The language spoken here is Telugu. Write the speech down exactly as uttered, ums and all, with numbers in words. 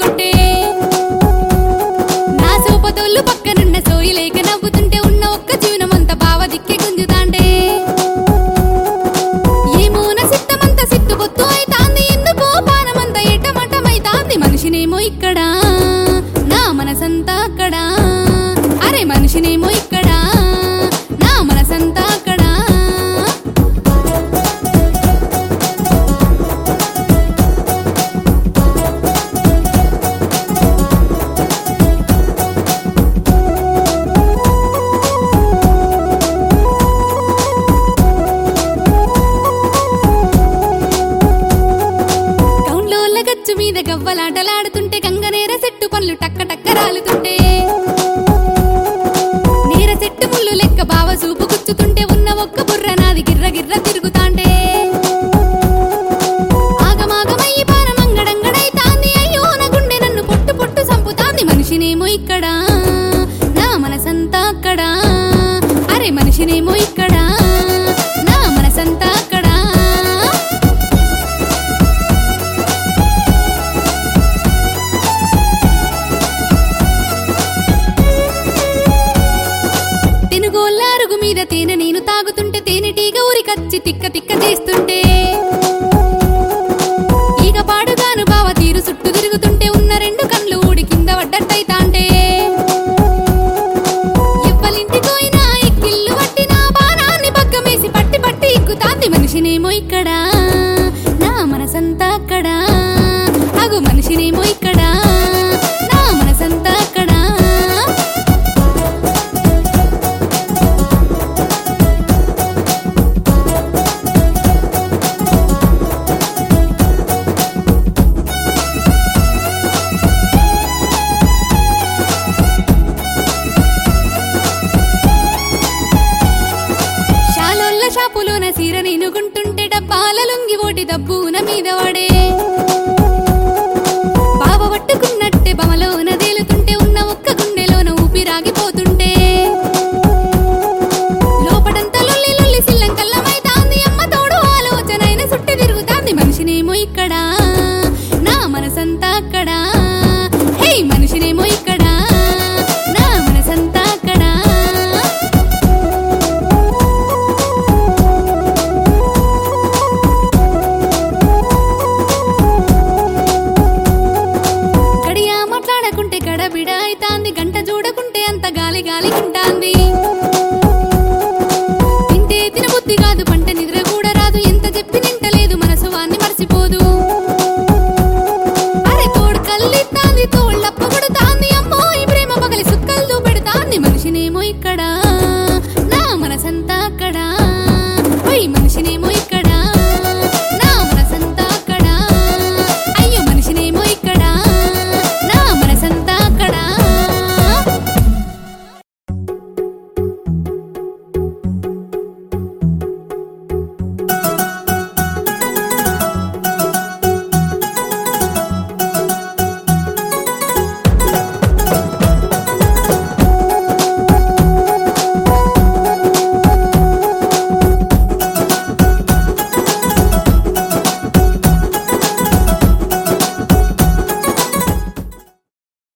కొట్టే నా సోపతోళ్ళు పక్కనున్న సోయి లేక నవ్వుతుంటే ఉన్న ఒక్క జీవనమంతా బావ దిక్కే గుంజుతాండే ఏమోన సిద్ధమంతా సిద్ధుబొత్తు అయితాంది ఎందుకో పానమంతా ఎటమటమైతాంది మనిషినేమో ఇక్కడ నా మనసంతా అక్కడ అరే మనిషినేమో ఇక్కడ నా మనసంతా అక్కడ గచ్చు మీద గవ్వలాటలాడుతుంటే గంగనేర చెట్టు పళ్ళు టక్క టక్క రాలుతుంటే నేర చెట్టు ముళ్ళు లెక్క బావ చూపు గుచ్చుతుంటే ఉన్న ఒక్క బుర్ర నాది గిర్ర గిర్ర తిరుగుతాంటే ఆగమాగమయ్యి పానమంగడంగడైతాంది అయ్యో నా గుండె నన్ను పొట్టు పొట్టు సంపుతాంది మనిషినేమో ఇక్కడ నా మనసంతా అక్కడ అరే మనిషినేమో ఇక్కడ నా మనసంతా అక్కడ తెనుగోళ్ళారుగు మీద తేనె నేను తాగుతుంటే తేనెటీగ ఊరికచ్చి తిక్క తిక్క చేస్తుంటే ఈగ పాడుగాను బావ తీరు చుట్టూ తిరుగుతుంటే ఉన్న రెండు కళ్ళు ఊడి కింద పడ్డట్టయితాంటే ఎవ్వలింటికోయినా ఎక్కిళ్ళు పట్టినా బాణాన్ని పక్కమేసి పట్టి పట్టి ఎక్కుతాంది మనిషినేమో ఇక్కడ నా మనసంతా అక్కడ అగు మనిషినేమో ఇక్కడ నా మనసంతా అక్కడ షాపులోన సీర నేనుకుంటుంటే డబ్బాల లొంగి ఓటి దబ్బున మీద పడే బావ పట్టుకున్నట్టే బమలోన తేలుతుంటే ఉన్న ఒక్క గుండెలోన ఊపిరాగిపోతుంటే లోపడంతా లొల్లి లొల్లి సిల్లంకల్లమైతాంది అమ్మ తోడు ఆలోచనైన సుట్టి తిరుగుతాంది మనిషినేమో ఇక్కడ నా మనసంతా అక్కడ